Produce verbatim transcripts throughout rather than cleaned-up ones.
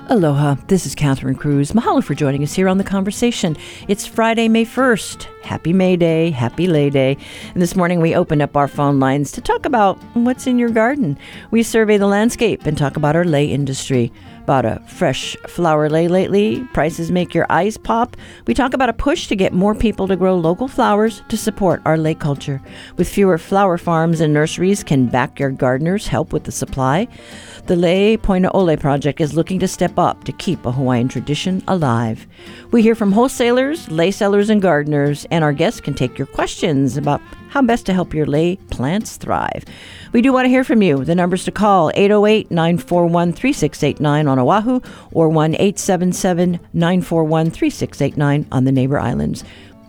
Aloha, this is Catherine Cruz. Mahalo for joining us here on The Conversation. It's Friday, May first. Happy May Day, happy Lay Day. And this morning we open up our phone lines to talk about what's in your garden. We survey the landscape and talk about our lei industry. Bought a fresh flower lei lately? Prices make your eyes pop? We talk about a push to get more people to grow local flowers to support our lei culture. With fewer flower farms and nurseries, can backyard gardeners help with the supply? The Lei Poina Ole project is looking to step up to keep a Hawaiian tradition alive. We hear from wholesalers, lei sellers, and gardeners, and our guests can take your questions about how best to help your lei plants thrive. We do want to hear from you. The numbers to call, eight oh eight, nine four one, three six eight nine on Oahu or one eight seven seven, nine four one, three six eight nine on the neighbor islands.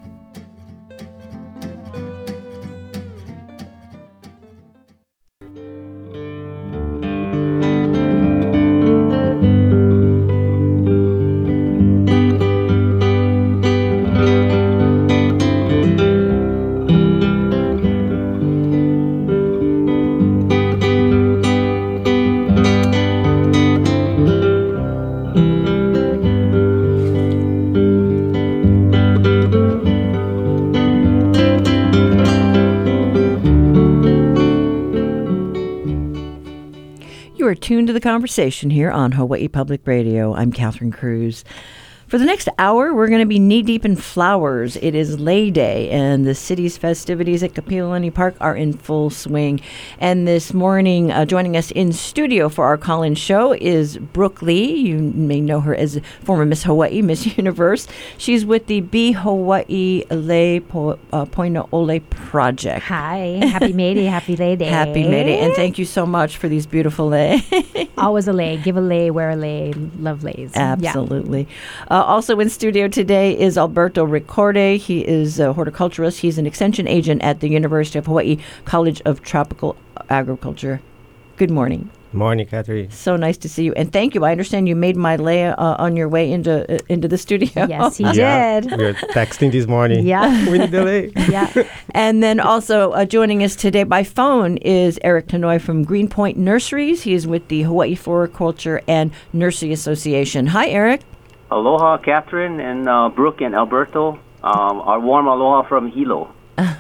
Tuned to the conversation here on Hawaii Public Radio. I'm Catherine Cruz. For the next hour, we're going to be knee-deep in flowers. It is Lei Day, and the city's festivities at Kapiolani Park are in full swing. And this morning, uh, joining us in studio for our call-in show is Brooke Lee. You may know her as former Miss Hawaii, Miss Universe. She's with the Be Hawaii Lei po, uh, Poina Ole project. Hi. Happy May Day. Happy Lei Day. Happy May Day. And thank you so much for these beautiful lei. Always a lei. Give a lei, wear a lei. Love leis. Absolutely. Yeah. Uh, also in studio today is Alberto Ricorde. He is a horticulturist. He's an extension agent at the University of Hawaii College of Tropical Agriculture. Good morning. Morning, Catherine. So nice to see you, and thank you. I understand you made my lei uh, on your way into uh, into the studio. Yes, he yeah, did. We were texting this morning. Yeah, we need the lei. Yeah. And then also uh, joining us today by phone is Eric Tanoi from Greenpoint Nurseries. He is with the Hawaii Floriculture and Nursery Association. Hi, Eric. Aloha, Catherine and uh, Brooke and Alberto. Um, our warm aloha from Hilo.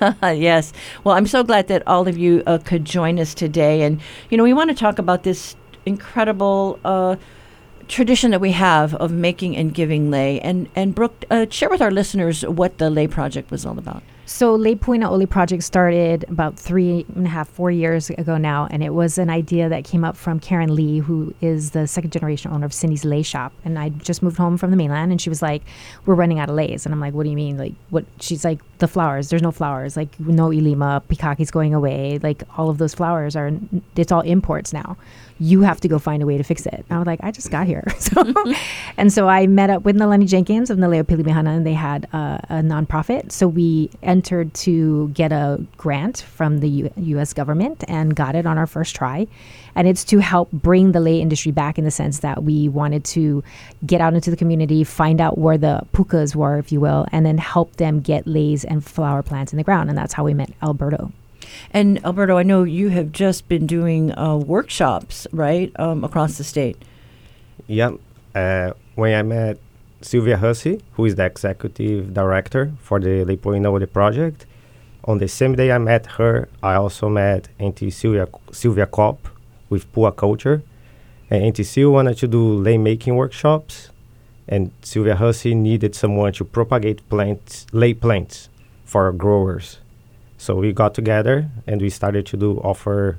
Yes. Well, I'm so glad that all of you uh, could join us today. And, you know, we want to talk about this incredible uh, tradition that we have of making and giving lei. And, and Brooke, uh, share with our listeners what the Lei Project was all about. So Lei Poina Ole project started about three and a half, four years ago now, and it was an idea that came up from Karen Lee, who is the second generation owner of Cindy's Lei Shop. And I just moved home from the mainland, and she was like, "We're running out of leis." And I'm like, "What do you mean? Like, what?" She's like, "The flowers. There's no flowers. Like, no ilima. Pikaki's going away. Like, all of those flowers are. It's all imports now. You have to go find a way to fix it." And I was like, "I just got here." So, and so I met up with Nalani Jenkins of Naleo Pilimihana, and they had uh, a nonprofit. So we entered to get a grant from the U- U.S. government and got it on our first try. And it's to help bring the lei industry back, in the sense that we wanted to get out into the community, find out where the pukas were, if you will, and then help them get leis and flower plants in the ground. And that's how we met Alberto. And Alberto, I know you have just been doing uh, workshops, right, um, across the state. Yeah. Uh, when I met Sylvia Hussey, who is the executive director for the Lei Poina Ole project, on the same day I met her, I also met Auntie Sylvia, Sylvia Kopp with Pua Culture. And Auntie Sylvia wanted to do lei making workshops, and Sylvia Hussey needed someone to propagate plants, lei plants for growers. So we got together and we started to do offer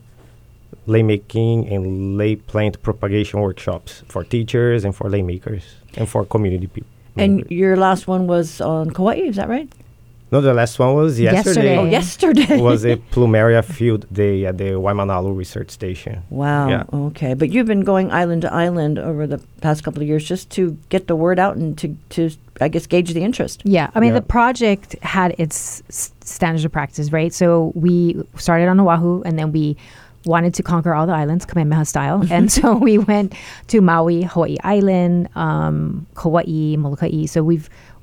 lei making and lei plant propagation workshops for teachers and for lei makers and for community people. And members. your last one was on Kauai, is that right? No, the last one was yesterday. Yesterday. Oh, yesterday. It was a Plumeria Field Day at the Waimanalo Research Station. Wow. Yeah. Okay. But you've been going island to island over the past couple of years just to get the word out and to, to I guess, gauge the interest. Yeah. I mean, Yeah. the project had its s- standards of practice, right? So we started on Oahu, and then we wanted to conquer all the islands, Kamehameha style. And so we went to Maui, Hawaii Island, um, Kauai, Molokai. So we've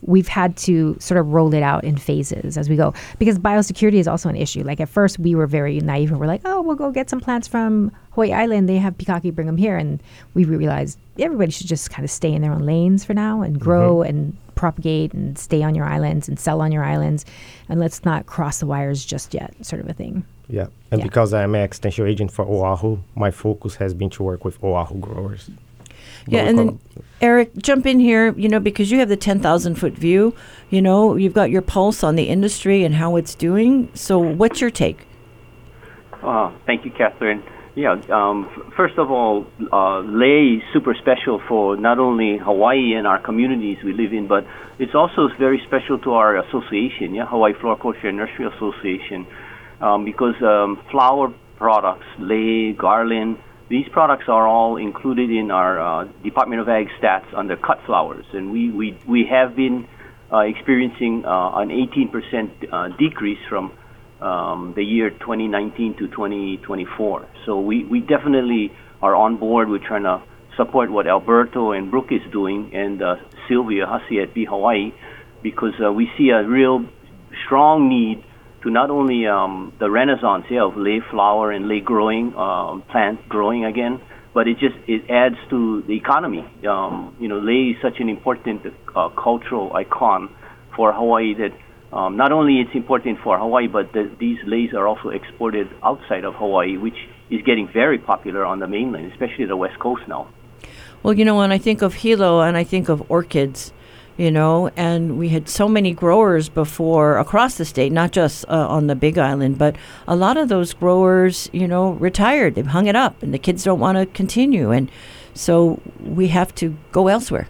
we've had to sort of roll it out in phases as we go, because biosecurity is also an issue. Like at first we were very naive and we're like, oh, we'll go get some plants from Hawaii Island. They have pikaki, bring them here. And we realized everybody should just kind of stay in their own lanes for now and grow mm-hmm. and propagate and stay on your islands and sell on your islands. And let's not cross the wires just yet, sort of a thing. Yeah. And yeah. because I'm an extension agent for Oahu, my focus has been to work with Oahu growers. Yeah, and then Eric, jump in here, you know, because you have the ten thousand foot view, you know, you've got your pulse on the industry and how it's doing. So what's your take? Uh, thank you, Catherine. Yeah, um, f- first of all, uh, lei is super special for not only Hawaii and our communities we live in, but it's also very special to our association, yeah, Hawaii Floriculture and Nursery Association, um, because um, flower products, lei, garland, these products are all included in our uh, Department of Ag stats under cut flowers, and we, we, we have been uh, experiencing uh, an eighteen percent uh, decrease from um, the year twenty nineteen to twenty twenty-four. So we, we definitely are on board with trying to support what Alberto and Brooke is doing, and uh, Sylvia Hussey at Bee Hawaii, because uh, we see a real strong need to not only um, the renaissance yeah, of lei flower and lei growing, um, plant growing again, but it just it adds to the economy. Um, you know, lei is such an important uh, cultural icon for Hawaii that um, not only it's important for Hawaii, but the, these leis are also exported outside of Hawaii, which is getting very popular on the mainland, especially the West Coast now. Well, you know, when I think of hilo and I think of orchids, you know, and we had so many growers before across the state, not just uh, on the Big Island, but a lot of those growers, you know, retired. They've hung it up and the kids don't want to continue. And so we have to go elsewhere.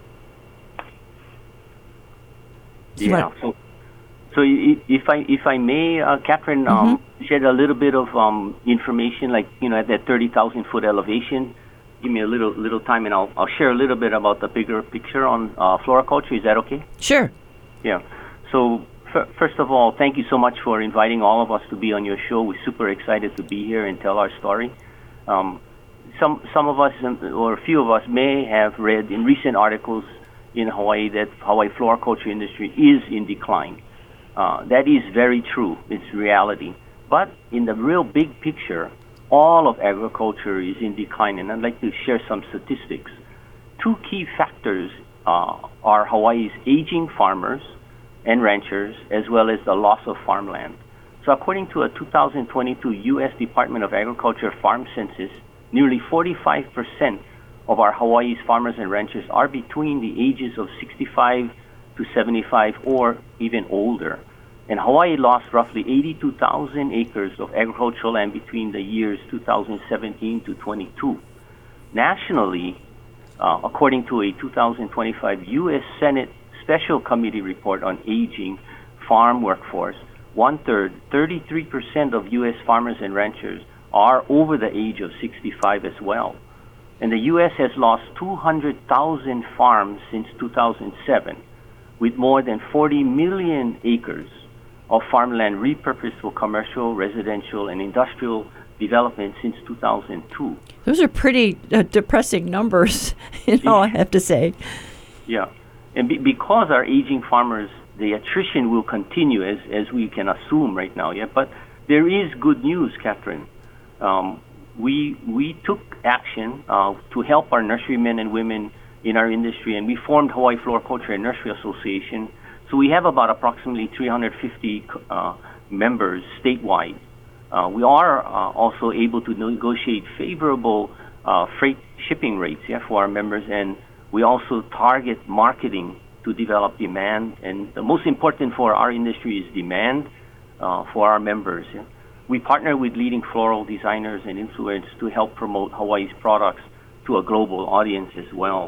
Yeah. So, so i- if I if I may, uh, Catherine, um, mm-hmm. shed a little bit of um, information, like, you know, at that thirty thousand foot elevation. Give me a little little time, and I'll I'll share a little bit about the bigger picture on uh, floriculture. Is that okay? Sure. Yeah. So f- first of all, thank you so much for inviting all of us to be on your show. We're super excited to be here and tell our story. Um, some some of us, or a few of us, may have read in recent articles in Hawaii that Hawaii floriculture industry is in decline. Uh, that is very true. It's reality. But in the real big picture, all of agriculture is in decline, and I'd like to share some statistics. Two key factors uh, are Hawaii's aging farmers and ranchers, as well as the loss of farmland. So according to a two thousand twenty-two U S Department of Agriculture farm census, nearly forty-five percent of our Hawaii's farmers and ranchers are between the ages of sixty-five to seventy-five or even older. And Hawaii lost roughly eighty-two thousand acres of agricultural land between the years two thousand seventeen to twenty-two. Nationally, uh, according to a two thousand twenty-five U S Senate Special Committee report on aging farm workforce, one-third, thirty-three percent of U S farmers and ranchers are over the age of sixty-five as well. And the U S has lost two hundred thousand farms since two thousand seven, with more than forty million acres of farmland repurposed for commercial, residential, and industrial development since two thousand two. Those are pretty uh, depressing numbers, you know, I have to say. Yeah. And be- because our aging farmers, the attrition will continue as, as we can assume right now, yeah? But there is good news, Catherine. Um, we, we took action uh, to help our nurserymen and women in our industry, and we formed Hawaii Floriculture and Nursery Association. So we have about approximately three hundred fifty uh, members statewide. Uh, we are uh, also able to negotiate favorable uh, freight shipping rates yeah, for our members, and we also target marketing to develop demand. And the most important for our industry is demand uh, for our members. Yeah. We partner with leading floral designers and influencers to help promote Hawaii's products to a global audience as well.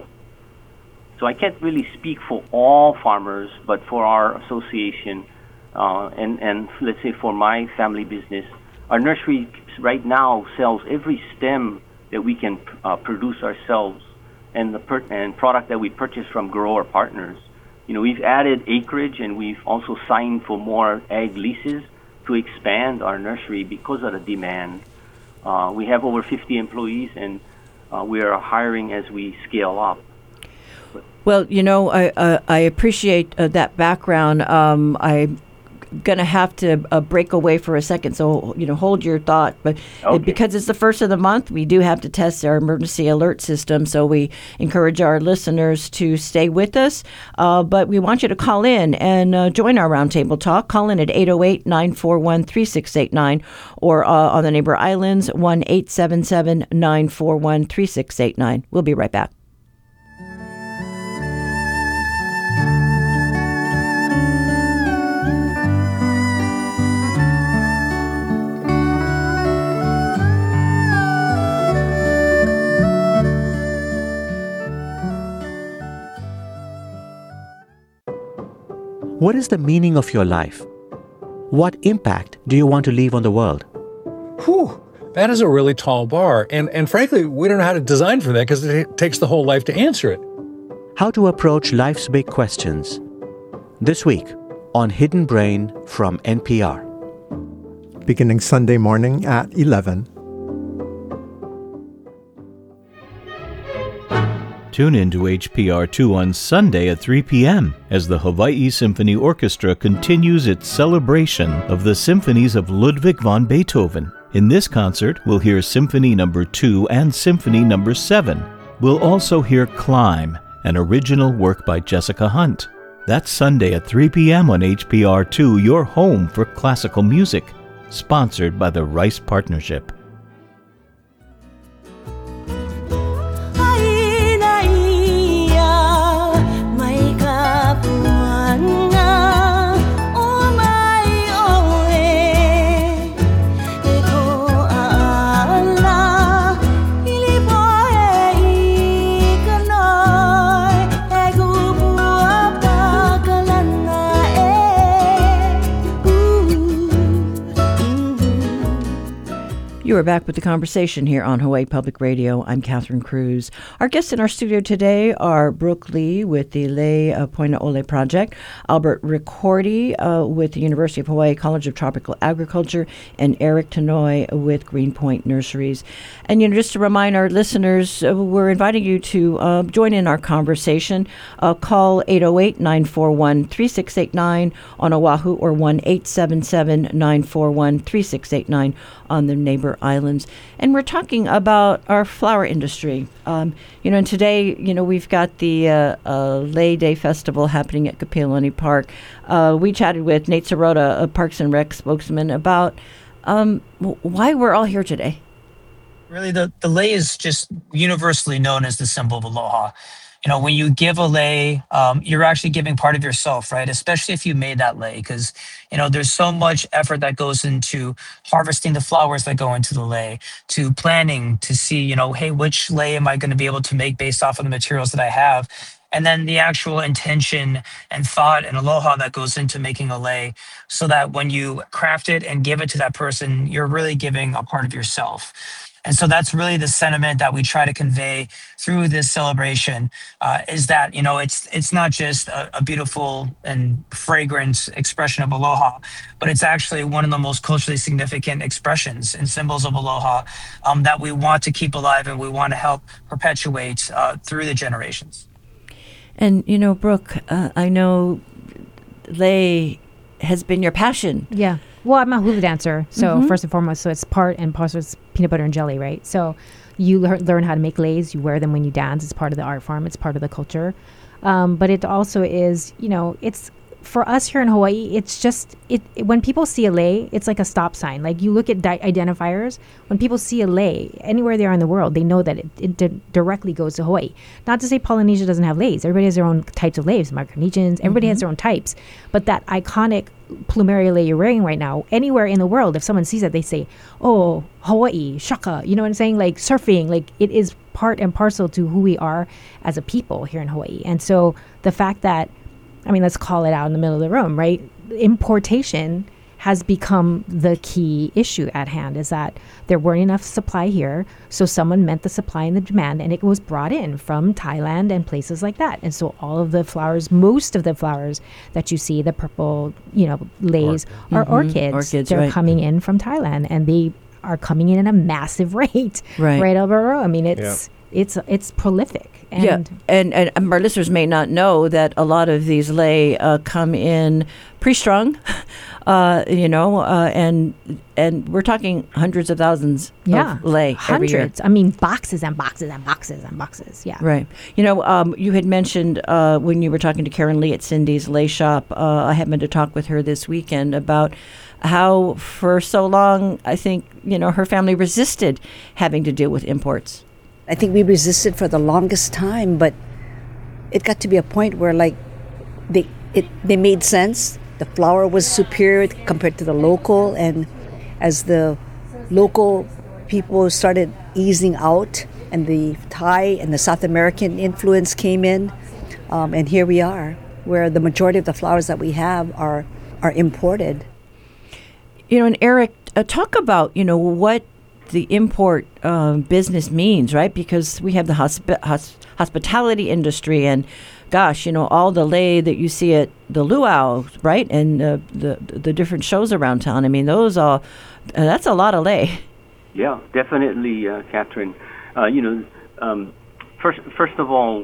So I can't really speak for all farmers, but for our association, uh, and, and let's say for my family business, our nursery right now sells every stem that we can uh, produce ourselves, and the per- and product that we purchase from grower partners. You know, we've added acreage, and we've also signed for more ag leases to expand our nursery because of the demand. Uh, we have over fifty employees, and uh, we are hiring as we scale up. Well, you know, I uh, I appreciate uh, that background. Um, I'm going to have to uh, break away for a second, so, you know, hold your thought. But Okay. it, because it's the first of the month, we do have to test our emergency alert system, so we encourage our listeners to stay with us. Uh, but we want you to call in and uh, join our roundtable talk. Call in at eight oh eight, nine four one, three six eight nine or uh, on the neighbor islands, one eight seven seven, nine four one, three six eight nine. We'll be right back. What is the meaning of your life? What impact do you want to leave on the world? Whew, that is a really tall bar. And, and frankly, we don't know how to design for that because it takes the whole life to answer it. How to approach life's big questions. This week on Hidden Brain from N P R. Beginning Sunday morning at eleven. Tune in to H P R two on Sunday at three p.m. as the Hawaii Symphony Orchestra continues its celebration of the symphonies of Ludwig van Beethoven. In this concert, we'll hear Symphony Number two and Symphony Number seven. We'll also hear Climb, an original work by Jessica Hunt. That's Sunday at three p.m. on H P R two, your home for classical music, sponsored by the Rice Partnership. You are back with the conversation here on Hawaii Public Radio. I'm Catherine Cruz. Our guests in our studio today are Brooke Lee with the Lei uh, Poina Ole Project, Albert Ricordi uh, with the University of Hawaii College of Tropical Agriculture, and Eric Tanoy with Greenpoint Nurseries. And, you know, just to remind our listeners, uh, we're inviting you to uh, join in our conversation. Uh, call eight oh eight, nine four one, three six eight nine on Oahu or one eight seven seven, nine four one, three six eight nine on the neighbor islands. And we're talking about our flower industry. Um, you know, and today, you know, we've got the uh, uh, Lei Day Festival happening at Kapiolani Park. Uh, we chatted with Nate Sirota, a Parks and Rec spokesman, about um, w- why we're all here today. Really, the, the lei is just universally known as the symbol of aloha. You know, when you give a lei, um, you're actually giving part of yourself, right? Especially if you made that lei, because, you know, there's so much effort that goes into harvesting the flowers that go into the lei, to planning to see, you know, hey, which lei am I going to be able to make based off of the materials that I have? And then the actual intention and thought and aloha that goes into making a lei, so that when you craft it and give it to that person, you're really giving a part of yourself. And so that's really the sentiment that we try to convey through this celebration, uh, is that, you know, it's it's not just a, a beautiful and fragrant expression of aloha, but it's actually one of the most culturally significant expressions and symbols of aloha um, that we want to keep alive and we want to help perpetuate uh, through the generations. And, you know, Brooke, uh, I know lei has been your passion. Yeah. Well, I'm a hula dancer, so Mm-hmm. first and foremost, so it's part and parcel it's peanut butter and jelly, right? So you lear- learn how to make leis, you wear them when you dance. It's part of the art form. It's part of the culture. Um, but it also is, you know, it's for us here in Hawaii. It's just it, it when people see a lei, it's like a stop sign. Like you look at di- identifiers. When people see a lei anywhere they are in the world, they know that it, it di- directly goes to Hawaii. Not to say Polynesia doesn't have leis. Everybody has their own types of leis. Micronesians, everybody mm-hmm. has their own types. But that iconic plumeria lei you're wearing right now, anywhere in the world, if someone sees it, they say, oh, Hawaii, shaka. You know what I'm saying? Like surfing, like it is part and parcel to who we are as a people here in Hawaii. And so the fact that, I mean, let's call it out in the middle of the room, right? Importation has become the key issue at hand, is that there weren't enough supply here. So someone met the supply and the demand, and it was brought in from Thailand and places like that. And so all of the flowers, most of the flowers that you see, the purple, you know, leis, Or- are Mhm. orchids. Orchids, They're right. coming in from Thailand, and they are coming in at a massive rate. Right. Right, Alvaro? I mean, it's, it's, it's prolific. And yeah, and, and our listeners may not know that a lot of these lei uh, come in pre-strung, uh, you know, uh, and and we're talking hundreds of thousands yeah, of lei every year. hundreds. I mean, boxes and boxes and boxes and boxes. Yeah. Right. You know, um, you had mentioned uh, when you were talking to Karen Lee at Cindy's Lei Shop, uh, I happened to talk with her this weekend about how for so long, I think, you know, her family resisted having to deal with imports. I think we resisted for the longest time, but it got to be a point where, like, they it they made sense. The flour was superior compared to the local, and as the local people started easing out, and the Thai and the South American influence came in, um, and here we are, where the majority of the flours that we have are are imported. You know, and Eric, uh, talk about, you know, what the import uh, business means, right? Because we have the hospi- hos- hospitality industry, and gosh, you know, all the lei that you see at the luau, right? And uh, the the different shows around town. I mean, those are, uh, that's a lot of lei. Yeah, definitely, uh, Catherine. Uh, you know, um, first first of all,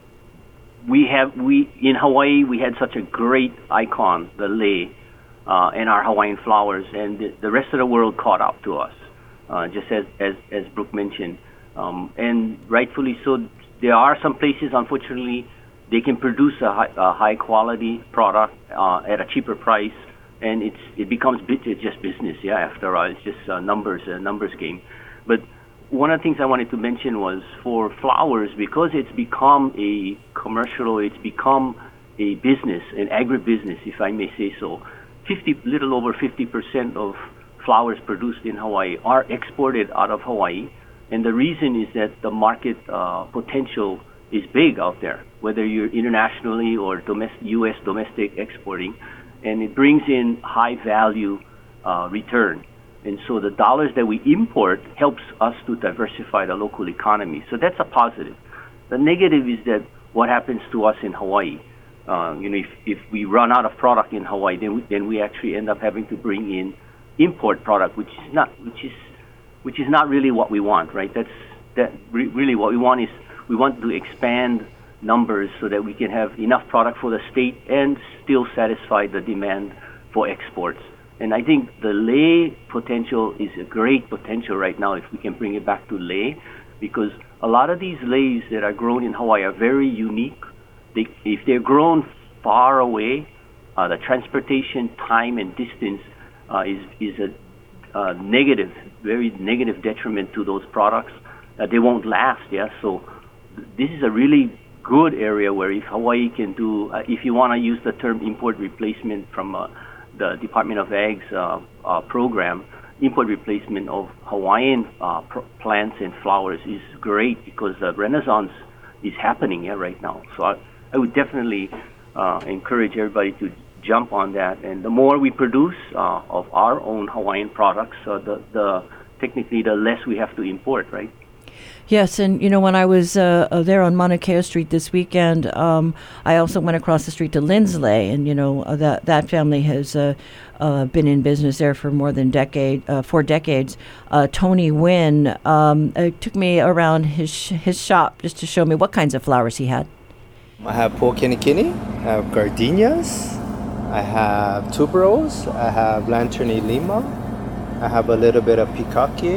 we have, we in Hawaii, we had such a great icon, the lei, uh, and our Hawaiian flowers, and the, the rest of the world caught up to us. Uh, just as, as, as Brooke mentioned. Um, and rightfully so, there are some places, unfortunately, they can produce a high, a high quality product uh, at a cheaper price, and it's it becomes bit, it's just business, yeah, after all. It's just uh, numbers, a numbers game. But one of the things I wanted to mention was for flowers, because it's become a commercial, it's become a business, an agribusiness, if I may say so. fifty, little over fifty percent of flowers produced in Hawaii are exported out of Hawaii, and the reason is that the market uh, potential is big out there, whether you're internationally or domestic, U S domestic exporting, and it brings in high value uh, return. And so the dollars that we import helps us to diversify the local economy. So that's a positive. The negative is that what happens to us in Hawaii. Uh, you know, if, if we run out of product in Hawaii, then we, then we actually end up having to bring in import product, which is not, which is, which is not really what we want, right? That's that re- really what we want is we want to expand numbers so that we can have enough product for the state and still satisfy the demand for exports. And I think the lei potential is a great potential right now if we can bring it back to lei, because a lot of these leis that are grown in Hawaii are very unique. They, if they're grown far away, uh, the transportation time and distance Uh, is is a uh, negative, very negative detriment to those products. Uh, they won't last, yeah. So th- this is a really good area where if Hawaii can do, uh, if you want to use the term import replacement from uh, the Department of Ag's uh, uh, program, import replacement of Hawaiian uh, pr- plants and flowers is great because the renaissance is happening yeah, right now. So I, I would definitely uh, encourage everybody to jump on that, and the more we produce uh, of our own Hawaiian products, uh, the the technically the less we have to import, right? Yes, and you know, when I was uh, uh, there on Mauna Kea Street this weekend, um, I also went across the street to Lindsley, and you know uh, that that family has uh, uh, been in business there for more than decade, uh, four decades. Uh, Tony Wynn um, uh, took me around his sh- his shop just to show me what kinds of flowers he had. I have pokinikini, I have gardenias, I have tuberose, I have lanterni lima, I have a little bit of pikake,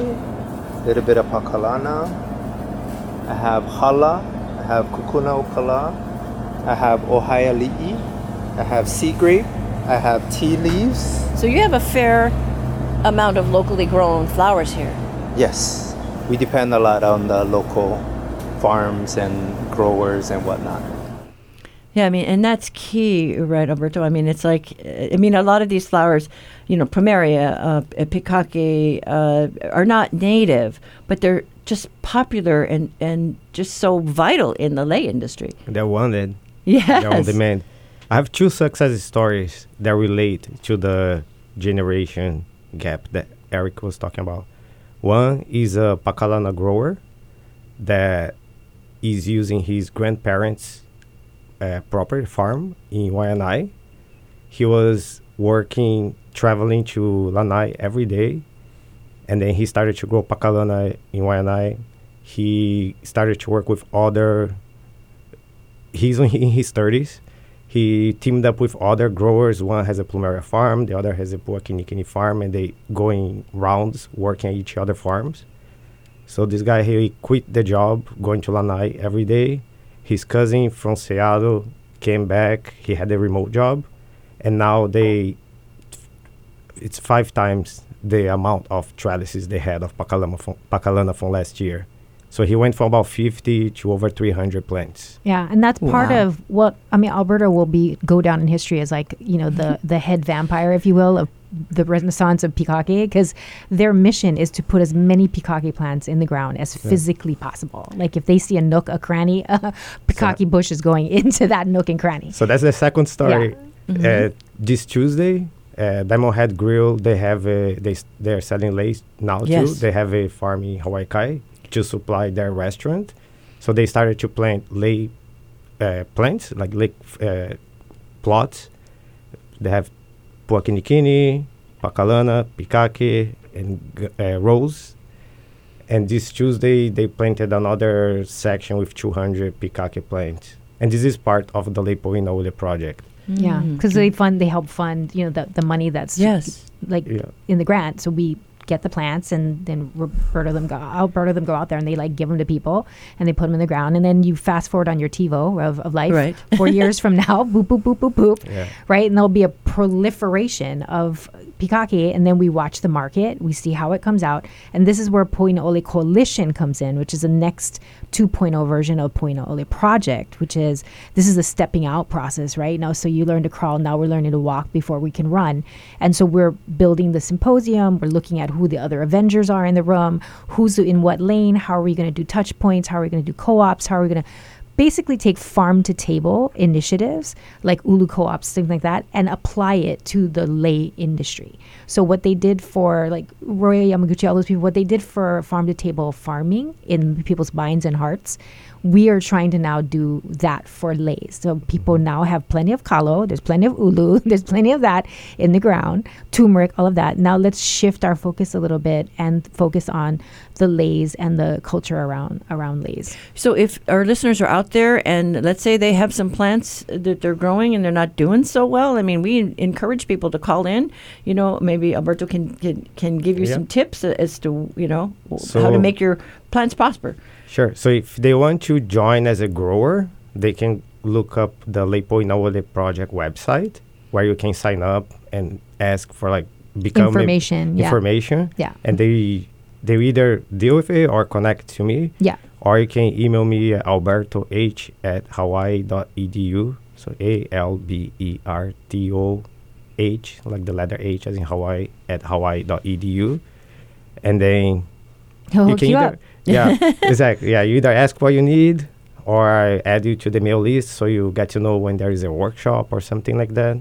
a little bit of pakalana, I have hala, I have kukuna okala, I have ohia li'i, I have sea grape, I have tea leaves. So you have a fair amount of locally grown flowers here. Yes, we depend a lot on the local farms and growers and whatnot. Yeah, I mean, and that's key, right, Alberto? I mean, it's like, I mean, a lot of these flowers, you know, plumeria, uh, pikake, uh, are not native, but they're just popular and, and just so vital in the lei industry. They're wanted. Yes. They're on demand. I have two success stories that relate to the generation gap that Eric was talking about. One is a Pakalana grower that is using his grandparents' Uh, property farm in Waianae. He was working, traveling to Lanai every day, and then he started to grow Pakalana in Waianae. He started to work with other he's in in his thirties. He teamed up with other growers. One has a plumeria farm, the other has a Pua Kinikini farm, and they going rounds working at each other farms. So this guy, he quit the job, going to Lanai every day. His cousin from Seattle came back. He had a remote job, and now they, it's five times the amount of trellises they had of Pacalana from, Pacalana from last year. So he went from about fifty to over three hundred plants. Yeah, and that's part Wow. of what, I mean, Alberta will be go down in history as like, you know, the, the head vampire, if you will, of the renaissance of pikake, because their mission is to put as many pikake plants in the ground as physically possible. Like if they see a nook, a cranny, a pikake bush is going into that nook and cranny. So that's the second story. Uh, this Tuesday, uh, Diamond Head Grill, they have a, they s- they're selling lace now too. Yes. They have a farm in Hawaii Kai to supply their restaurant. So they started to plant lay uh, plants, like lake uh, plots. They have Pua Kinikini, Pacalana, Pikake, and g- uh, Rose. And this Tuesday, they planted another section with two hundred Pikake plants. And this is part of the Leipoina Ole project. Yeah, because they fund, they help fund, you know, the, the money that's Yes. like Yeah. in the grant. So we get the plants, and then Roberta them go, Alberta them go out there, and they like give them to people, and they put them in the ground, and then you fast forward on your TiVo of, of life, Right. four years from now, boop boop boop boop boop, Yeah. right, and there'll be a proliferation of pikake, and then we watch the market, we see how it comes out, and this is where Poina Ole Coalition comes in, which is the next two point oh version of Poina Ole Project, which is this is the stepping out process, right? Now, so you learn to crawl, now we're learning to walk before we can run, and so we're building the symposium, we're looking at who the other Avengers are in the room, who's in what lane, how are we going to do touch points, how are we going to do co-ops, how are we going to basically take farm to table initiatives like Ulu co-ops, things like that, and apply it to the lay industry. So what they did for like Roy Yamaguchi, all those people, what they did for farm to table farming in people's minds and hearts, we are trying to now do that for lays. So people now have plenty of kalo, there's plenty of ulu, there's plenty of that in the ground, turmeric, all of that. Now let's shift our focus a little bit and focus on the lays and the culture around around lays. So if our listeners are out there and let's say they have some plants that they're growing and they're not doing so well, I mean, we encourage people to call in. You know, maybe Alberto can can, can give you Yeah. some tips as to, you know, how to So- make your plants prosper. Sure. So if they want to join as a grower, they can look up the Leipoina Ole project website, where you can sign up and ask for like become a- Information, yeah. information. Yeah. And they they either deal with it or connect to me. Yeah. Or you can email me at alberto h at hawaii dot e d u. So A L B E R T O H, like the letter H as in Hawaii, at hawaii dot e d u. And then He'll you hook can you either, up. yeah, exactly. Yeah, you either ask what you need, or I add you to the mail list so you get to know when there is a workshop or something like that.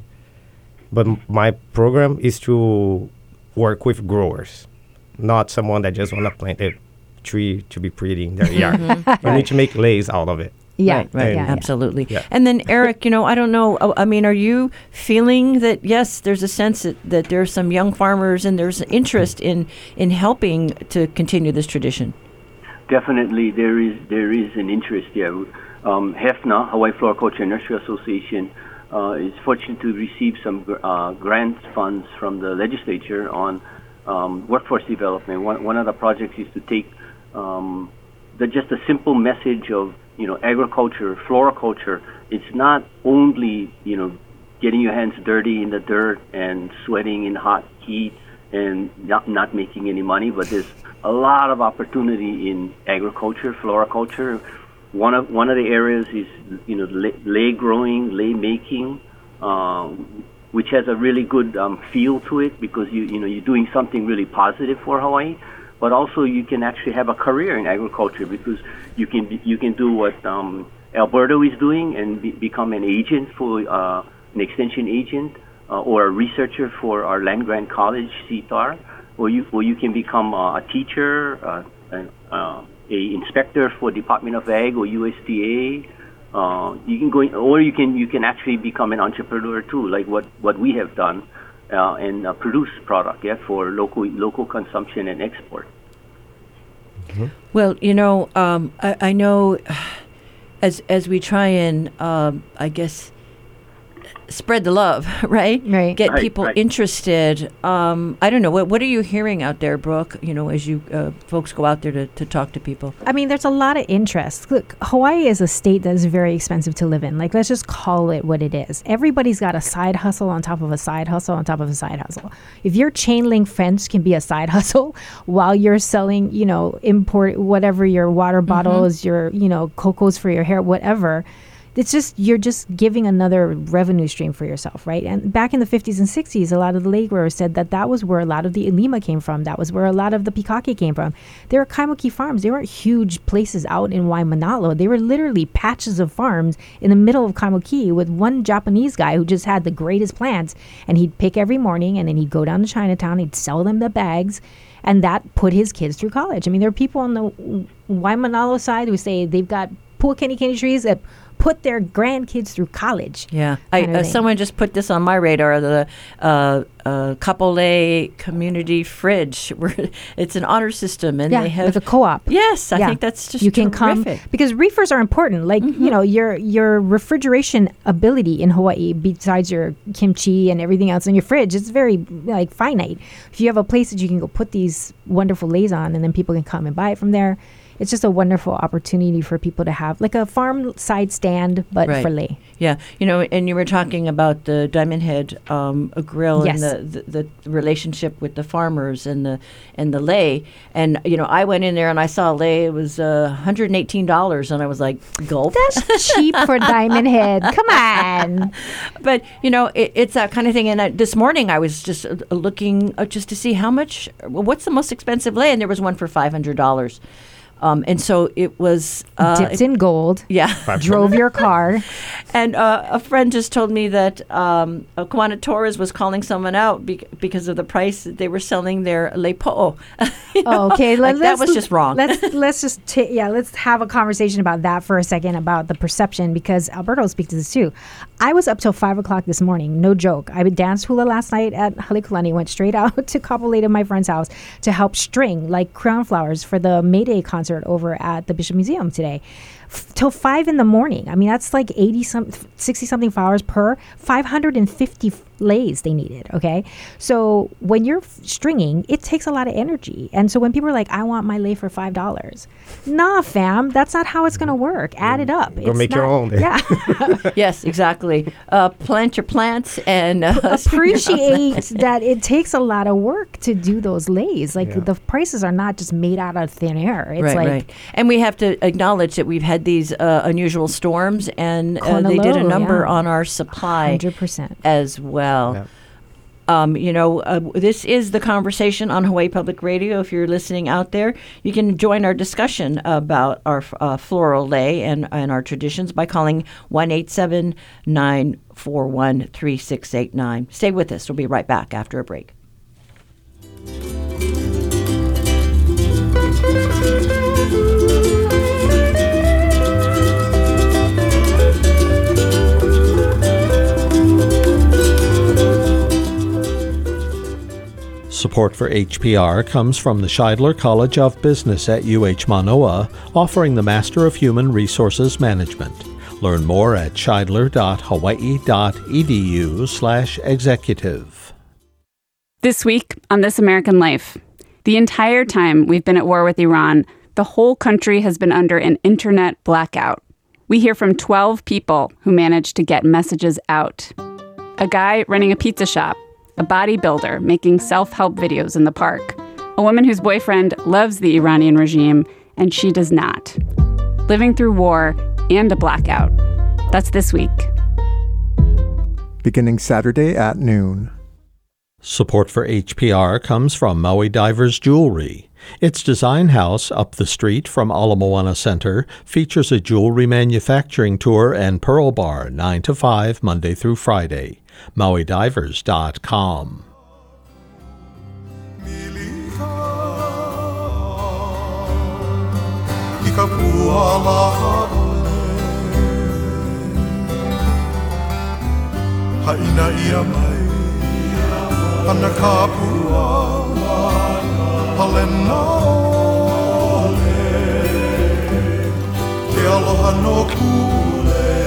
But m- my program is to work with growers, not someone that just want to plant a tree to be pretty in their yard. You need to make lays out of it. Yeah, Right, right, And- absolutely. Yeah. And then, Eric, you know, I don't know. uh, I mean, are you feeling that, yes, there's a sense that, that there's some young farmers and there's interest in, in helping to continue this tradition? Definitely, there is there is an interest there. Um, HEFNA, Hawaii Floriculture Nursery Association, uh, is fortunate to receive some gr- uh, grant funds from the legislature on um, workforce development. One, one of the projects is to take um, the, just a simple message of, you know, agriculture, floriculture. It's not only, you know, getting your hands dirty in the dirt and sweating in hot heat and not, not making any money, but there's a lot of opportunity in agriculture, floriculture. One of one of the areas is, you know, lay, lay growing, lay making, uh, which has a really good um, feel to it because you you know you're doing something really positive for Hawaii, but also you can actually have a career in agriculture because you can be, you can do what um, Alberto is doing and be, become an agent for uh, an extension agent uh, or a researcher for our land grant college, C T A R. Or you, or you can become uh, a teacher, uh, an, uh, a inspector for Department of Ag or U S D A. Uh, you can go, in, or you can you can actually become an entrepreneur too, like what, what we have done, uh, and uh, produce product, yeah, for local local consumption and export. Well, you know, um, I, I know as as we try and, um, I guess, spread the love, right? Right. Get Right, people right. interested. Um, I don't know. What What are you hearing out there, Brooke? You know, as you uh, folks go out there to, to talk to people. I mean, there's a lot of interest. Look, Hawaii is a state that is very expensive to live in. Like, let's just call it what it is. Everybody's got a side hustle on top of a side hustle on top of a side hustle. If your chain link fence can be a side hustle while you're selling, you know, import whatever, your water bottles, your, you know, cocos for your hair, whatever. It's just, you're just giving another revenue stream for yourself, right? And back in the fifties and sixties, a lot of the lake growers said that that was where a lot of the Ilima came from. That was where a lot of the Pikake came from. They were Kaimuki farms. They weren't huge places out in Waimanalo. They were literally patches of farms in the middle of Kaimuki with one Japanese guy who just had the greatest plants. And he'd pick every morning, and then he'd go down to Chinatown. He'd sell them the bags. And that put his kids through college. I mean, there are people on the Waimanalo side who say they've got puakeni trees that put their grandkids through college. Yeah, I, kind of uh, thing. someone just put this on my radar. The uh, uh, Kapolei Community Fridge, where it's an honor system, and yeah, they have like a co-op. Yes, I Yeah. think that's just you can terrific. come because reefers are important. Like Mm-hmm. you know, your your refrigeration ability in Hawaii, besides your kimchi and everything else in your fridge, it's very like finite. If you have a place that you can go put these wonderful leis on, and then people can come and buy it from there. It's just a wonderful opportunity for people to have like a farm side stand, but Right. for lei. Yeah, you know, and you were talking about the Diamond Head um, a grill Yes. and the, the the relationship with the farmers and the and the lei. And you know, I went in there and I saw a lei. It was uh, one hundred eighteen dollars, and I was like, gulp. That's cheap for Diamond Head. Come on. But you know, it, it's that kind of thing. And I, this morning, I was just uh, looking uh, just to see how much. What's the most expensive lei? And there was one for five hundred dollars. Um, and so it was uh, Dipped in gold. Yeah. Drove your car. And uh, a friend just told me that um, uh, Kawana Torres was calling someone out be- because of the price that they were selling their lepo'o. You know, Oh, okay, like let, that let's was just wrong. Let's let's just ta yeah, let's have a conversation about that for a second about the perception, because Alberto will speak to this too. I was up till five o'clock this morning, no joke. I danced hula last night at Halekulani, went straight out to Kapolei to my friend's house to help string like crown flowers for the May Day concert over at the Bishop Museum today. F- till five in the morning. I mean, that's like eighty some, sixty something flowers per five hundred fifty f- leis they needed. Okay. So when you're f- stringing, it takes a lot of energy. And so when people are like, I want my lei for five dollars. Nah, fam, that's not how it's going to work. Add it up. Go make your own. Yeah. Yes, exactly. Uh, plant your plants and uh, Appreciate that it takes a lot of work to do those leis. Like Yeah. the prices are not just made out of thin air. It's right, like, right. And we have to acknowledge that we've had these uh, unusual storms, and uh, they did a Konalo, number yeah. on our supply one hundred percent. as well. Yeah. Um, you know, uh, this is the conversation on Hawaii Public Radio. If you're listening out there, you can join our discussion about our uh, floral lei and, and our traditions by calling one eight seven nine four one three six eight nine. Stay with us. We'll be right back after a break. Support for H P R comes from the Scheidler College of Business at U H Manoa, offering the Master of Human Resources Management. Learn more at scheidler.hawaii.edu slash executive. This week on This American Life, the entire time we've been at war with Iran, the whole country has been under an internet blackout. We hear from twelve people who managed to get messages out. A guy running a pizza shop, a bodybuilder making self-help videos in the park, a woman whose boyfriend loves the Iranian regime and she does not. Living through war and a blackout. That's this week. Beginning Saturday at noon. Support for H P R comes from Maui Divers Jewelry. Its design house up the street from Ala Moana Center features a jewelry manufacturing tour and pearl bar nine to five Monday through Friday. Maui Divers dot com. Haina ia mai ana ka pua hale no le ke aloha no kule.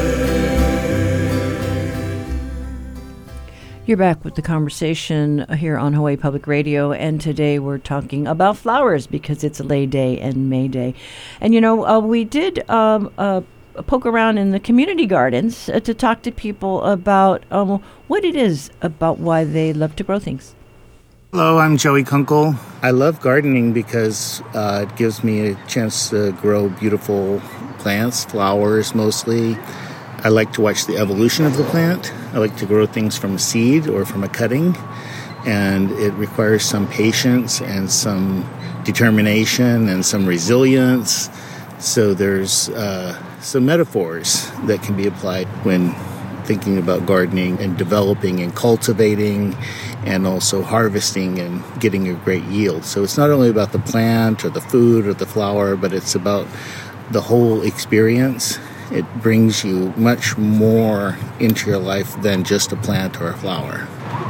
You're back with the conversation here on Hawaii Public Radio, and today we're talking about flowers because it's Lei Day and May Day. And, you know, uh, we did um, uh, poke around in the community gardens uh, to talk to people about um, what it is about why they love to grow things. Hello, I'm Joey Kunkel. I love gardening because uh, it gives me a chance to grow beautiful plants, flowers mostly. I like to watch the evolution of the plant. I like to grow things from a seed or from a cutting, and it requires some patience and some determination and some resilience. So there's uh, some metaphors that can be applied when thinking about gardening and developing and cultivating and also harvesting and getting a great yield. So it's not only about the plant or the food or the flower, but it's about the whole experience. It brings you much more into your life than just a plant or a flower.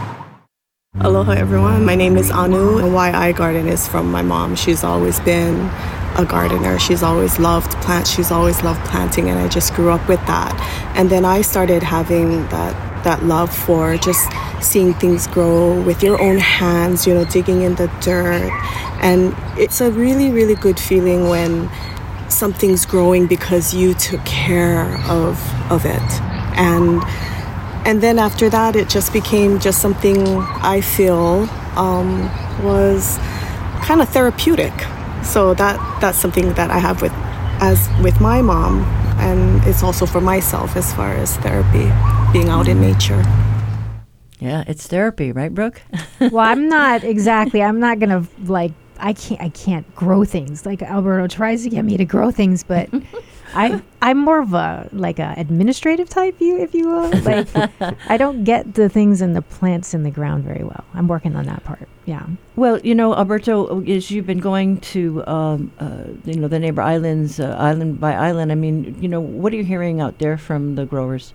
Aloha everyone, my name is Anu, and why I garden is from my mom. She's always been a gardener. She's always loved plants. She's always loved planting, and I just grew up with that. And then I started having that that love for just seeing things grow with your own hands, you know, digging in the dirt. And it's a really, really good feeling when something's growing because you took care of of it. And and then after that, it just became just something I feel um, was kind of therapeutic. So that that's something that I have with as with my mom, and it's also for myself as far as therapy, being out in nature. Yeah, it's therapy, right, Brooke? Well, I'm not exactly. I'm not gonna like. I can't. I can't grow things. Like Alberto tries to get me to grow things, but I. I'm more of a like a administrative type, you if you will. Like I don't get the things and the plants in the ground very well. I'm working on that part. Yeah. Well, you know, Alberto, as you've been going to, um, uh, you know, the neighbor islands, uh, island by island. I mean, you know, what are you hearing out there from the growers?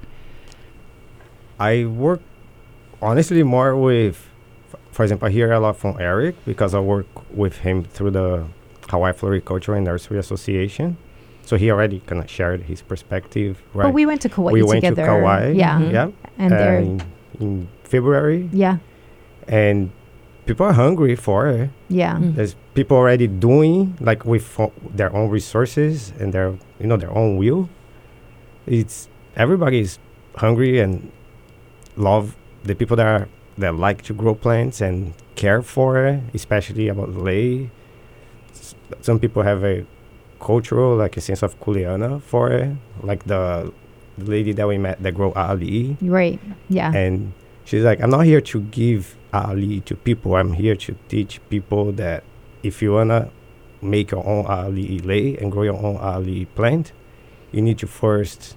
I work honestly more with. For example, I hear a lot from Eric because I work with him through the Hawaii Floriculture and Nursery Association. So he already kind of shared his perspective, right? But we went to Kauai we together. We went to Kauai, yeah, mm-hmm. yeah, and uh, they're in, in February. Yeah, and people are hungry for it. Yeah, mm. There's people already doing like with o- their own resources and their you know their own will. It's everybody's hungry and love the people that are. that like to grow plants and care for it, especially about Lei. S- some people have a cultural, like a sense of kuleana for it, like the lady that we met that grow a'ali'i. Right, yeah. And she's like, I'm not here to give a'ali'i to people. I'm here to teach people that if you want to make your own a'ali'i lei and grow your own a'ali'i plant, you need to first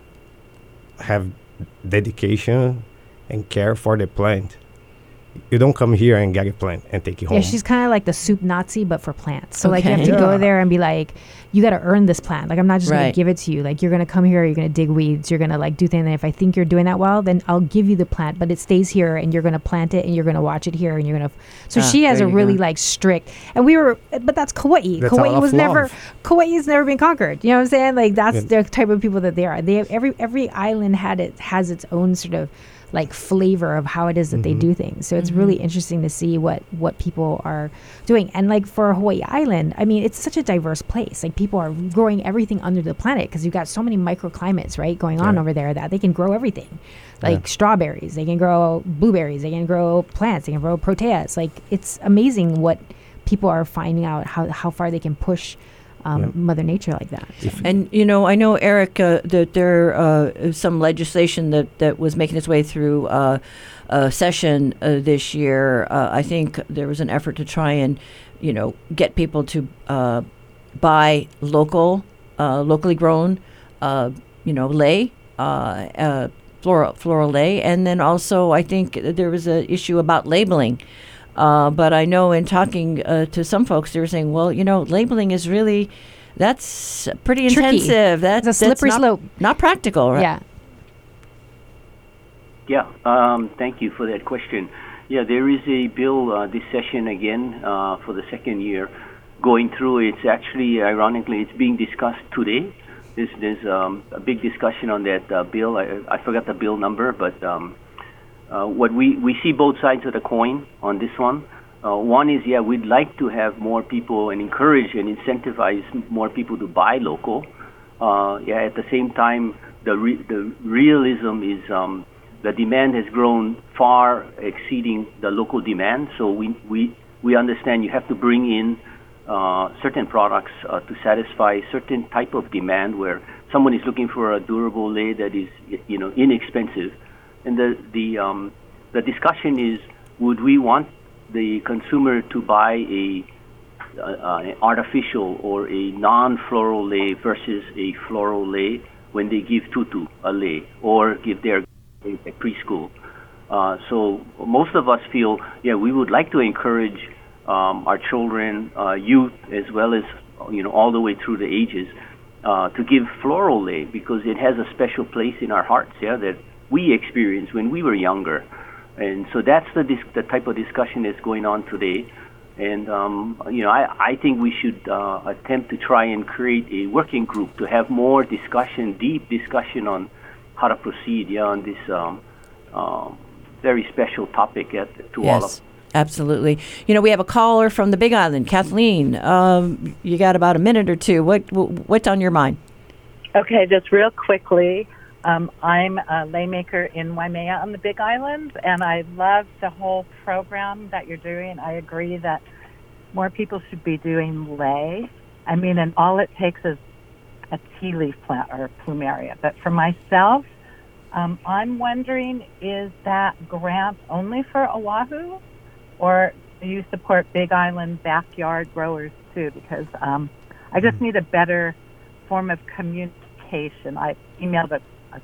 have dedication and care for the plant. You don't come here and get a plant and take it home. Yeah, she's kind of like the soup Nazi, but for plants. So, like, you Okay. have to Yeah. go there and be like, you got to earn this plant. Like, I'm not just going Right. to give it to you. Like, you're going to come here, you're going to dig weeds, you're going to, like, do things. And if I think you're doing that well, then I'll give you the plant, but it stays here, and you're going to plant it, and you're going to watch it here, and you're going to... So Ah, she has there a you really, go. like, strict... And we were... But that's Kauai. That's Kauai all was of never... love. Kauai has never been conquered. You know what I'm saying? Like, that's Yeah. the type of people that they are. They have, every every island had it has its own sort of... like flavor of how it is that Mm-hmm. they do things. So it's really interesting to see what what people are doing. And like for Hawaii Island, I mean, it's such a diverse place. Like people are growing everything under the planet because you've got so many microclimates, right, going on Yeah. over there that they can grow everything. Like Yeah. strawberries, they can grow blueberries, they can grow plants, they can grow proteas. Like it's amazing what people are finding out how how far they can push Um, Yeah. Mother Nature like that. So. And, you know, I know, Eric, uh, that there uh, is some legislation that, that was making its way through uh, a session uh, this year. Uh, I think there was an effort to try and, you know, get people to uh, buy local, uh, locally grown, uh, you know, lei, uh, uh, floral, floral lei. And then also I think there was an issue about labeling. Uh, but I know in talking uh, to some folks, they were saying, well, you know, labeling is really, that's pretty Tricky. intensive. That's It's a slippery that's not, slope. Not practical, right? Yeah. Yeah, um, thank you for that question. Yeah, there is a bill uh, this session again uh, for the second year going through. It's actually, ironically, it's being discussed today there's, there's um, a big discussion on that uh, bill. I, I forgot the bill number, but um, uh, what we, we see both sides of the coin on this one. Uh, one is, yeah, we'd like to have more people and encourage and incentivize more people to buy local. Uh, yeah, at the same time, the re- the realism is um, the demand has grown far exceeding the local demand. So we we, we understand you have to bring in uh, certain products uh, to satisfy certain type of demand where someone is looking for a durable lei that is, you know, inexpensive. And the the um, the discussion is, would we want the consumer to buy a, uh, an artificial or a non-floral lei versus a floral lei when they give tutu a lei or give their a preschool? Uh, so most of us feel, yeah, we would like to encourage um, our children, uh, youth, as well as, you know, all the way through the ages, uh, to give floral lei because it has a special place in our hearts, yeah, that we experienced when we were younger. And so that's the dis- the type of discussion that's going on today. And, um, you know, I, I think we should uh, attempt to try and create a working group to have more discussion, deep discussion on how to proceed, yeah, on this um, um, very special topic at, to yes, all of us. Absolutely. You know, we have a caller from the Big Island, Kathleen. Um, you got about a minute or two. What What's on your mind? Okay, just real quickly. Um, I'm a lei maker in Waimea on the Big Island, and I love the whole program that you're doing. I agree that more people should be doing lei. I mean, and all it takes is a tea leaf plant or a plumeria. But for myself, um, I'm wondering, is that grant only for Oahu, or do you support Big Island backyard growers too? Because um, I just need a better form of communication. I emailed a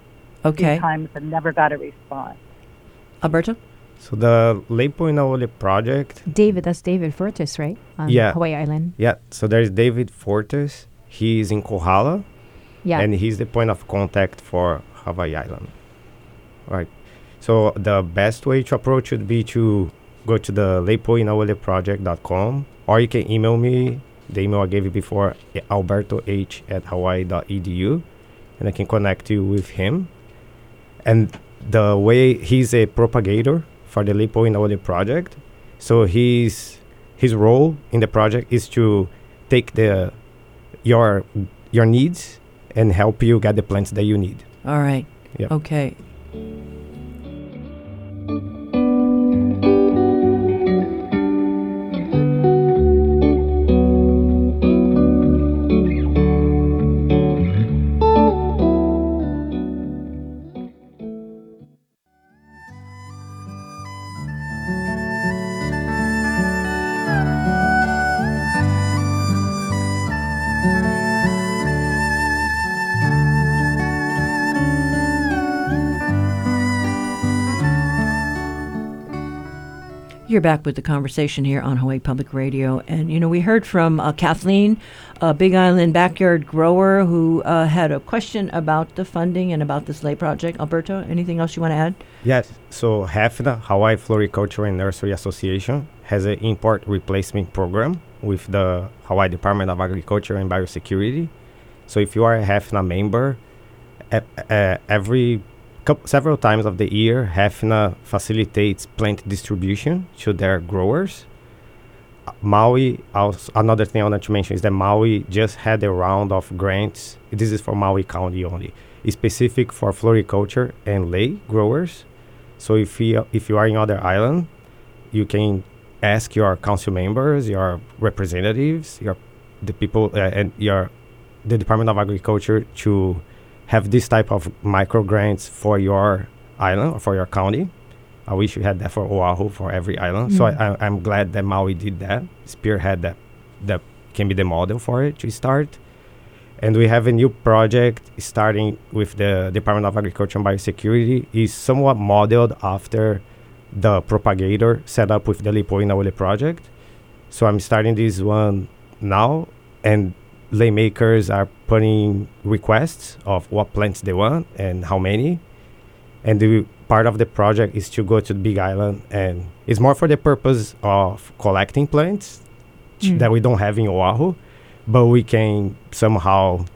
Okay. few times and never got a response. Alberto? So the Lei Poinaole project. David, that's David Fortis, right? On yeah. Hawaii Island. Yeah. So there's David Fortis. He's in Kohala. Yeah. And he's the point of contact for Hawaii Island. Right. So the best way to approach would be to go to the lei poinaole project dot com, or you can email me. The email I gave you before, alberto h at hawaii dot e d u, and I can connect you with him. And the way he's a propagator for the Lei Poinaole project, so he's his role in the project is to take the your your needs and help you get the plants that you need. All right. Yep. Okay. You're back with the conversation here on Hawaii Public Radio. And, you know, we heard from uh, Kathleen, a Big Island backyard grower who uh, had a question about the funding and about this lei project. Alberto, anything else you want to add? Yes. So HAFNA, Hawaii Floriculture and Nursery Association, has an import replacement program with the Hawaii Department of Agriculture and Biosecurity. So if you are a HAFNA member, uh, uh, every several times of the year, HAFNA facilitates plant distribution to their growers. Uh, Maui, also, another thing I wanted to mention is that Maui just had a round of grants. This is for Maui County only. It's specific for floriculture and lei growers. So if you, if you are in other island, you can ask your council members, your representatives, your the people, uh, and your the Department of Agriculture to have this type of micro grants for your island or for your county. I wish we had that for Oahu, for every island. Mm. So I, I, I'm glad that Maui did that, spearhead that, that can be the model for it to start. And we have a new project starting with the Department of Agriculture and Biosecurity. Is somewhat modeled after the propagator set up with the Lei Poinaole project. So I'm starting this one now, and lei makers are putting requests of what plants they want and how many. And the part of the project is to go to the Big Island, and it's more for the purpose of collecting plants mm. that we don't have in Oahu, but we can somehow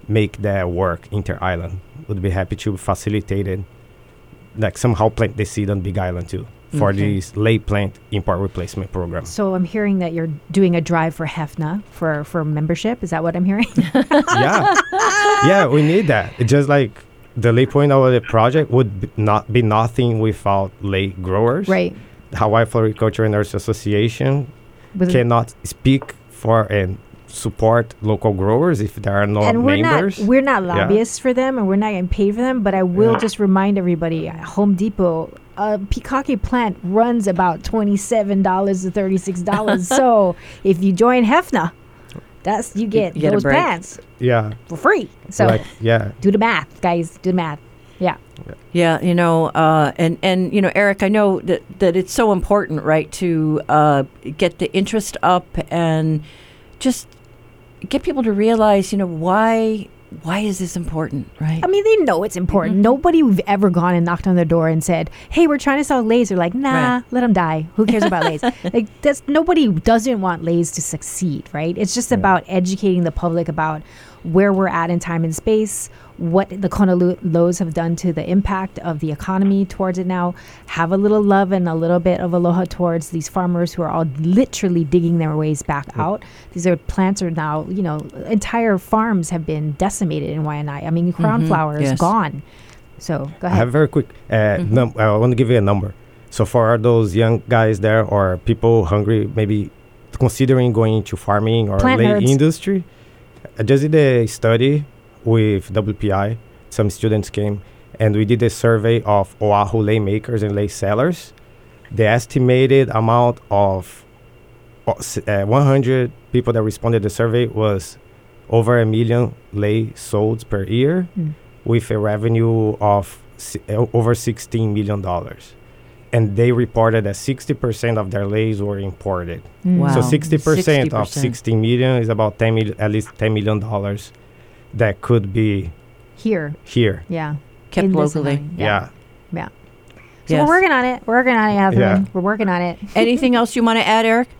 make that work inter-island. Would be happy to facilitate it, like somehow plant the seed on Big Island too for Okay. this late plant import replacement program. So I'm hearing that you're doing a drive for HEFNA for, for membership. Is that what I'm hearing? yeah, yeah, we need that. It's just like the Lake Point of the project would be not be nothing without lake growers. Right. Hawaii Floriculture and Nurse Association With- cannot speak for and support local growers if there are no and we're members. not we're not Yeah. lobbyists for them, and we're not getting paid for them. But I will Yeah. just remind everybody: Home Depot, a Pikaki plant runs about twenty-seven dollars to thirty-six dollars. So if you join HEFNA, that's you get you get a those break. plants Yeah. for free. So Like, yeah. do the math, guys. Do the math. Yeah. Yeah, you know, uh, and and you know, Eric, I know that that it's so important, right, to uh, get the interest up and just get people to realize, you know, why why is this important, right? I mean, they know it's important. Mm-hmm. Nobody we've ever gone and knocked on their door and said, "Hey, we're trying to sell Lay's." They're like, "Nah, Right. let them die. Who cares about Lay's?" Like, that's nobody doesn't want Lay's to succeed, right? It's just about educating the public about where we're at in time and space, what the Kona Lo- Lows have done to the impact of the economy towards it now. Have a little love and a little bit of aloha towards these farmers who are all literally digging their ways back out. These are plants are now, you know, entire farms have been decimated in Waianae. I mean, crown Mhm, flower is yes. gone. So go I ahead. have very quick. Uh, num- I want to give you a number. So for those young guys there or people hungry, maybe considering going into farming or Plant lay nerds. industry, I just did a study with W P I. Some students came and we did a survey of Oahu lay makers and lay sellers. The estimated amount of uh, s- uh, one hundred people that responded to the survey was over a million lay sold per year Mm. with a revenue of si- uh, over sixteen million dollars. And they reported that sixty percent of their lays were imported. Mm. Wow. So sixty percent of sixty percent. sixteen million is about ten million, at least ten million dollars that could be Here. here. Yeah. Kept In this locally. economy. Yeah. Yeah. So Yes. we're working on it. We're working on it, Catherine. Yeah. We're working on it. Anything else you want to add, Eric?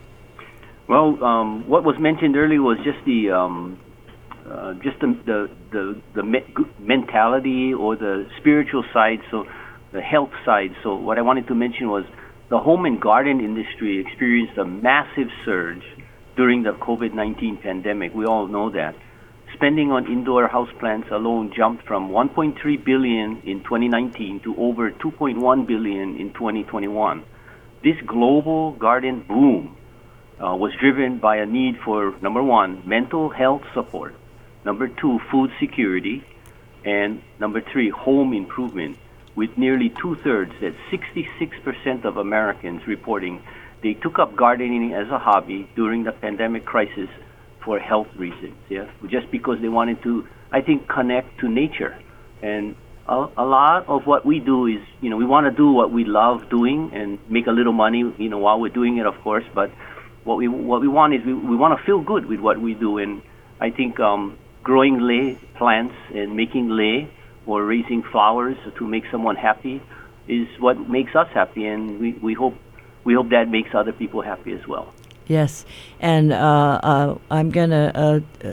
Well, um, what was mentioned earlier was just the um, uh, just the the the, the me- g- mentality or the spiritual side, so the health side. So what I wanted to mention was the home and garden industry experienced a massive surge during the COVID nineteen pandemic. We all know that. Spending on indoor houseplants alone jumped from one point three billion dollars in twenty nineteen to over two point one billion dollars in twenty twenty-one. This global garden boom uh, was driven by a need for, number one, mental health support, number two, food security, and number three, home improvement, with nearly two-thirds, that's sixty-six percent of Americans reporting they took up gardening as a hobby during the pandemic crisis for health reasons, yeah, just because they wanted to, I think, connect to nature. And a, a lot of what we do is, you know, we want to do what we love doing and make a little money, you know, while we're doing it, of course, but what we what we want is we, we want to feel good with what we do. And I think um, growing lei plants and making lei or raising flowers to make someone happy is what makes us happy, and we, we hope we hope that makes other people happy as well. Yes, and uh, uh, I'm going to uh, uh,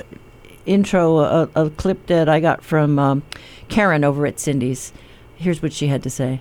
intro a, a clip that I got from um, Karen over at Cindy's. Here's what she had to say.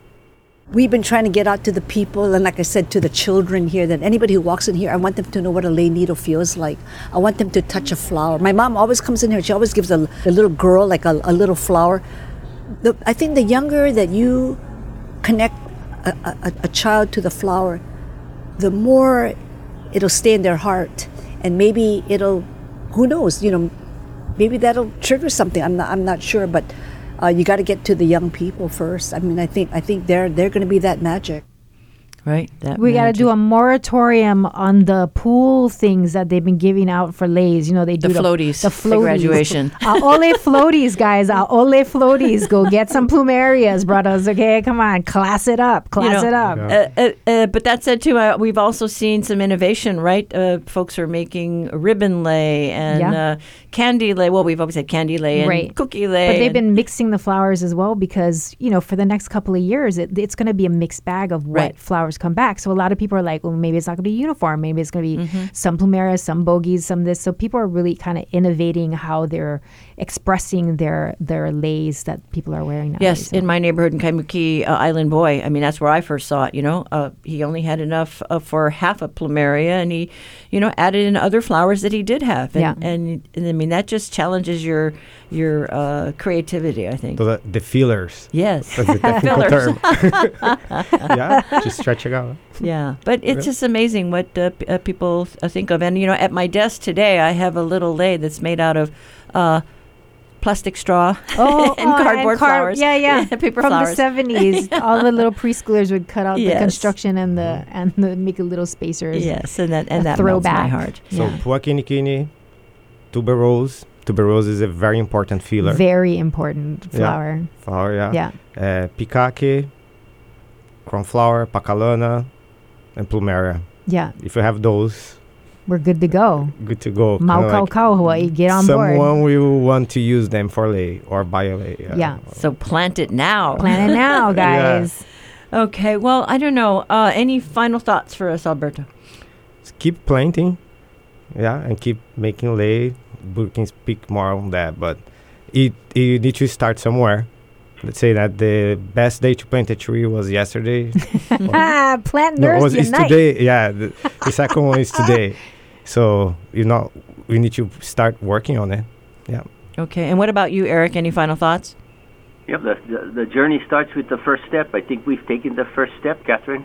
We've been trying to get out to the people, and like I said, to the children here, that anybody who walks in here, I want them to know what a lei needle feels like. I want them to touch a flower. My mom always comes in here, she always gives a, a little girl like a, a little flower. The, I think the younger that you connect a, a, a child to the flower, the more it'll stay in their heart, and maybe it'll, who knows, you know, maybe that'll trigger something. I'm not, I'm not sure, but uh, you got to get to the young people first. I mean, I think, I think they're, they're going to be that magic. Right. That We got to magic. do a moratorium on the pool things that they've been giving out for lays. You know, they do The floaties, The the floaties. graduation. Uh, ole floaties, guys. Uh, ole floaties. Go get some plumerias, brothers. Okay, come on. Class it up. Class You it know, up. Uh, uh, uh, but that said, too, uh, we've also seen some innovation, right? Uh, folks are making ribbon lay and Yeah. uh, candy lay. Well, we've always had candy lay and Right. cookie lay. But they've and- been mixing the flowers as well because, you know, for the next couple of years, it, it's going to be a mixed bag of what Right. flowers flowers come back. So a lot of people are like, well, maybe it's not going to be uniform. Maybe it's going to be Mm-hmm. some plumeria, some bogies, some this. So people are really kind of innovating how they're expressing their their leis that people are wearing nowadays. Yes, in my neighborhood in Kaimuki uh, Island Boy, I mean, that's where I first saw it, you know. Uh, he only had enough uh, for half a plumeria, and he, you know, added in other flowers that he did have. And, Yeah. and, and I mean, that just challenges your your uh, creativity, I think. So the, the feelers. Yes. That's the technical Fillers. term. Yeah, just stretch it out. Yeah, but it's Yeah. just amazing what uh, p- uh, people uh, think of. And, you know, at my desk today, I have a little lei that's made out of uh, plastic straw Oh, and oh, cardboard car- flowers. Yeah, yeah. Paper From flowers. the seventies, all the little preschoolers would cut out Yes. the construction and the and the make a little spacers. Yes, and that and A that melts my throwback. heart. So Yeah. Puakinikini, tuberose. Tuberose is a very important feeler. Very important Yeah. flower. Flower, yeah. Yeah. Uh, Pikake, cornflower, pacalana, and plumeria. Yeah. If you have those, We're good to go. good to go. Mau Kinda Kau like Kau, Hawaii, get on board. Someone will want to use them for lei or bio lei. Yeah. So plant it now. Plant it now, Yeah. guys. Okay, well, I don't know. Uh, any final thoughts for us, Alberto? Just keep planting, yeah, and keep making lei. We can speak more on that, but it, you need to start somewhere. Let's say that the best day to plant a tree was yesterday. Ah, plant No, it nurse was, it's unite. today. Yeah, the, the second one is today. So you know, we need to start working on it. Yeah. Okay, and what about you, Eric? Any final thoughts? Yep, the, the, the journey starts with the first step. I think we've taken the first step, Catherine.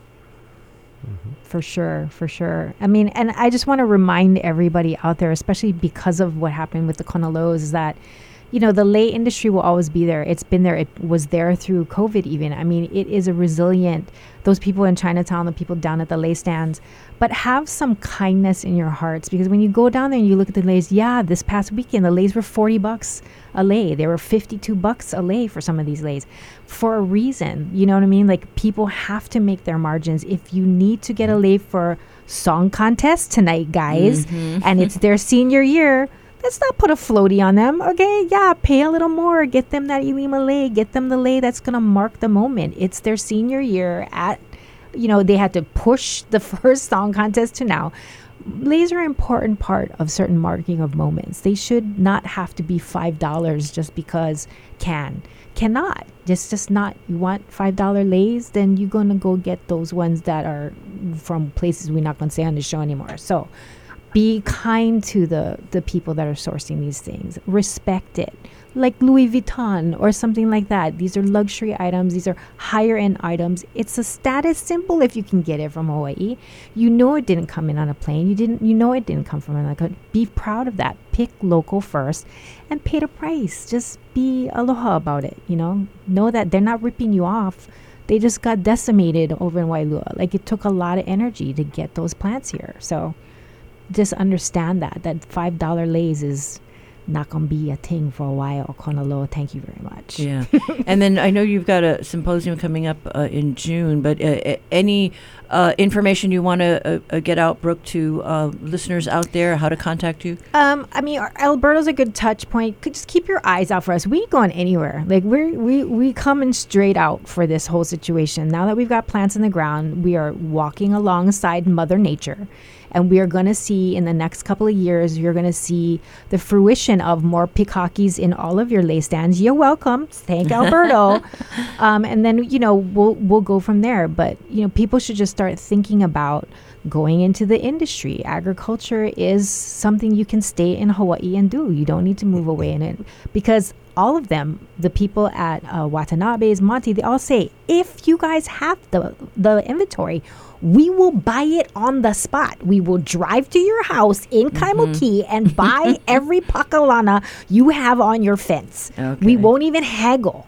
For sure, for sure. I mean, and I just want to remind everybody out there, especially because of what happened with the Konalos, is that, you know, the lei industry will always be there. It's been there. It was there through COVID even. I mean, it is a resilient, those people in Chinatown, the people down at the lei stands, but have some kindness in your hearts, because when you go down there and you look at the leis, yeah, this past weekend, the leis were forty bucks a lei. They were fifty-two bucks a lei for some of these leis for a reason. You know what I mean? Like, people have to make their margins. If you need to get a lei for song contest tonight, guys, Mhm. and it's their senior year, let's not put a floaty on them, okay? Yeah, pay a little more. Get them that Ilima lei. Get them the lei that's going to mark the moment. It's their senior year at, you know, they had to push the first song contest to now. Leis are an important part of certain marking of moments. They should not have to be five dollars just because can. Cannot. Just just not. You want five dollar leis, then you're going to go get those ones that are from places we're not going to say on the show anymore. So be kind to the, the people that are sourcing these things. Respect it. Like Louis Vuitton or something like that. These are luxury items. These are higher end items. It's a status symbol if you can get it from Hawaii. You know it didn't come in on a plane. You didn't. You know it didn't come from like a. Be proud of that. Pick local first, and pay the price. Just be aloha about it. You know, know that they're not ripping you off. They just got decimated over in Wailua. Like, it took a lot of energy to get those plants here. So just understand that that five dollar leis is not gonna be a thing for a while. Konalo, thank you very much. Yeah. And then I know you've got a symposium coming up uh, in June, but uh, uh, any uh, information you want to uh, uh, get out, Brooke, to uh, listeners out there, how to contact you? Um, I mean, Alberto's a good touch point. Could just keep your eyes out for us. We ain't going anywhere. Like, we're we we coming straight out for this whole situation. Now that we've got plants in the ground, we are walking alongside Mother Nature. And we are going to see in the next couple of years, you're going to see the fruition of more pikakis in all of your lei stands. You're welcome. Thank Alberto. um, and then, you know, we'll we'll go from there. But, you know, people should just start thinking about going into the industry. Agriculture is something you can stay in Hawaii and do. You don't need to move away in it, because all of them, the people at uh, Watanabe's, Monty, they all say, if you guys have the the inventory, we will buy it on the spot. We will drive to your house in Kaimuki mm-hmm. and buy every pakalana you have on your fence. Okay. We won't even haggle.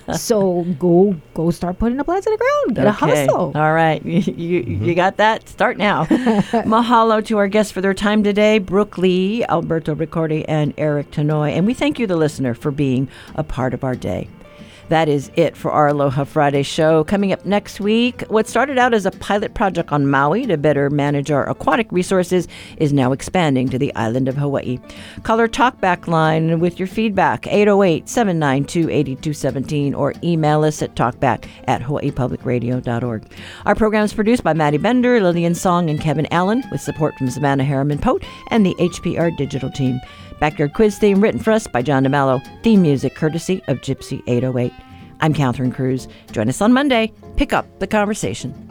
So go go start putting the plants in the ground. Get okay. a hustle. All right. You, you, mm-hmm. you got that? Start now. Mahalo to our guests for their time today, Brooke Lee, Alberto Ricordi, and Eric Tanoy. And we thank you, the listener, for being a part of our day. That is it for our Aloha Friday show. Coming up next week, what started out as a pilot project on Maui to better manage our aquatic resources is now expanding to the island of Hawaii. Call our talkback line with your feedback, eight oh eight, seven nine two, eight two one seven, or email us at talkback at hawaii public radio dot org. Our program is produced by Maddie Bender, Lillian Song, and Kevin Allen, with support from Savannah Harriman-Pote and the H P R Digital team. Backyard Quiz theme written for us by John DeMello. Theme music courtesy of Gypsy eight oh eight. I'm Catherine Cruz. Join us on Monday. Pick up the conversation.